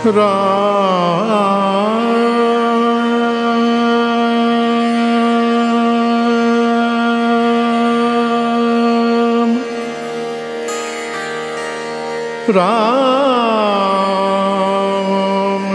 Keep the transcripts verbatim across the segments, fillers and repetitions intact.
राम राम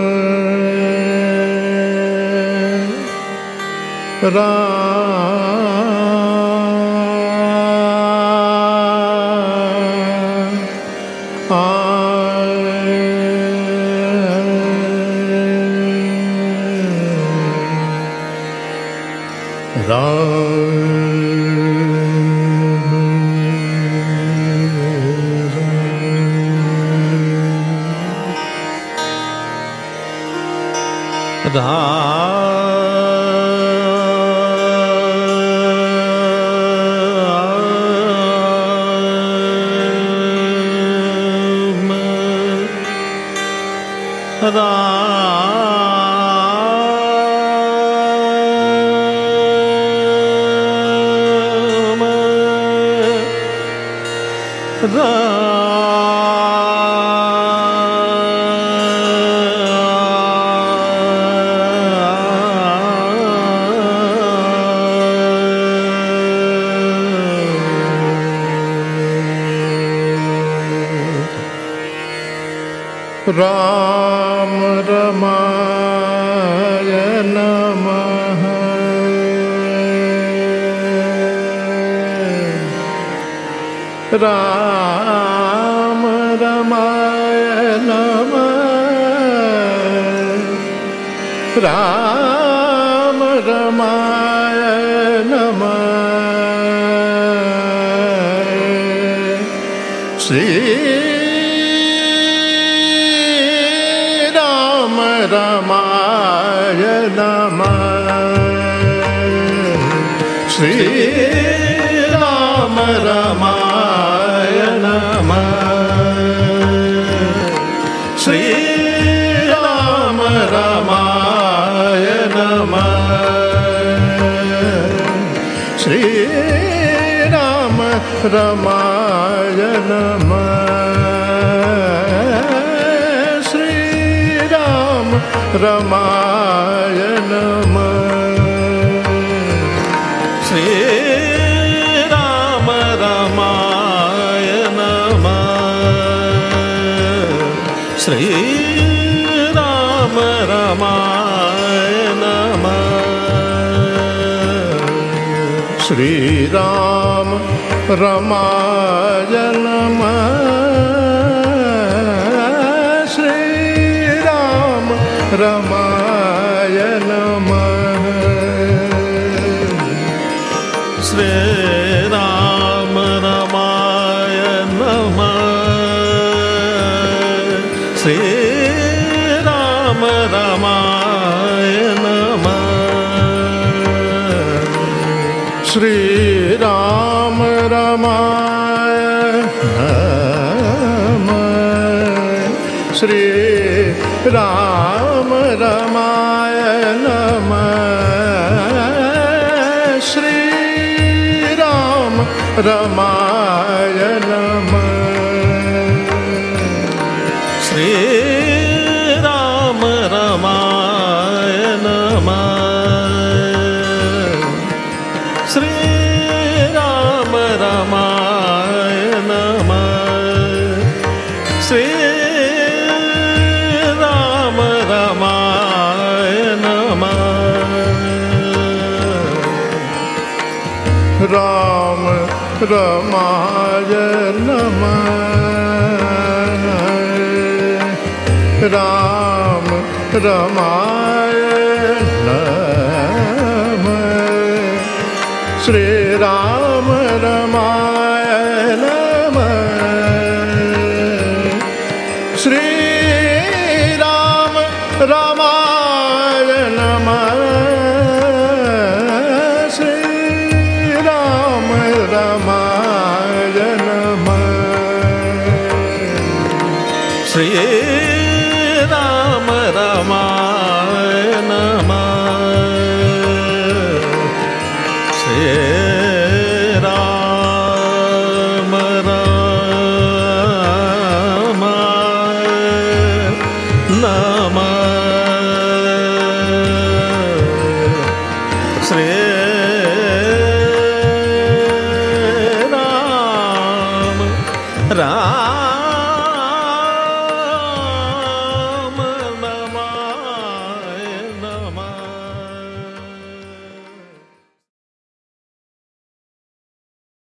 राम रमाय नमः। राम रमाय नमः। राम रमाय नमः। श्री रमाय नमः। श्री राम रमाय नमः। श्री राम रमाय नमः। श्री राम रमाय नमः। रमाय नमः। श्री राम रमाय नमः। श्री राम रमाय नमः। श्री राम रमाय नमः। रमाय नमः। श्री राम रमाय नमः। श्री राम रमाय नमः। श्री राम रमाय नमः। श्री राम रमाय नमः। श्री राम रमाय नमः। श्री राम रमाय नमः। श्री राम रमाय नमः। श्री राम रमाय नमः। राम रमाय नमः। श्री राम रमाय नमः। श्री राम रमाय नमः। रमाय नमः। श्री राम रमा